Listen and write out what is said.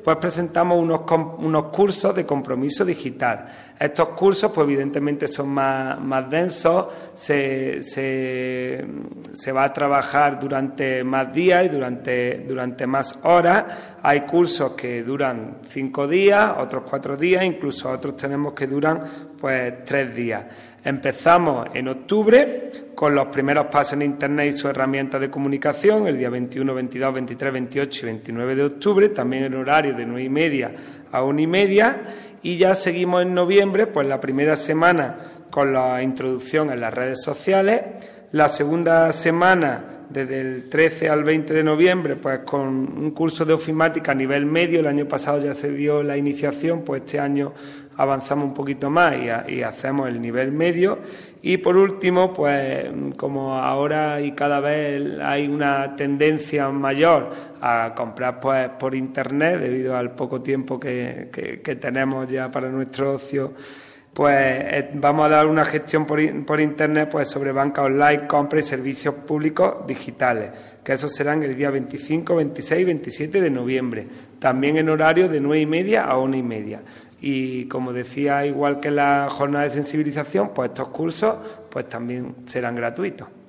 pues presentamos unos cursos de compromiso digital. Estos cursos, pues evidentemente son más densos, se va a trabajar durante más días y durante más horas. Hay cursos que duran 5 días, otros 4 días, incluso otros tenemos que duran pues 3 días. Empezamos en octubre con los primeros pasos en Internet y sus herramientas de comunicación, el día 21, 22, 23, 28 y 29 de octubre, también en horario de 9:30 a 1:30, y ya seguimos en noviembre, pues la primera semana con la introducción en las redes sociales, la segunda semana desde el 13 al 20 de noviembre, pues con un curso de ofimática a nivel medio. El año pasado ya se dio la iniciación, pues este año avanzamos un poquito más y hacemos el nivel medio. Y por último, pues como ahora y cada vez hay una tendencia mayor a comprar pues por Internet, debido al poco tiempo que tenemos ya para nuestro ocio, pues vamos a dar una gestión por Internet pues sobre banca online, compra y servicios públicos digitales, que esos serán el día 25, 26 y 27 de noviembre, también en horario de 9:30 a 1:30. Y como decía, igual que la jornada de sensibilización, pues estos cursos pues también serán gratuitos.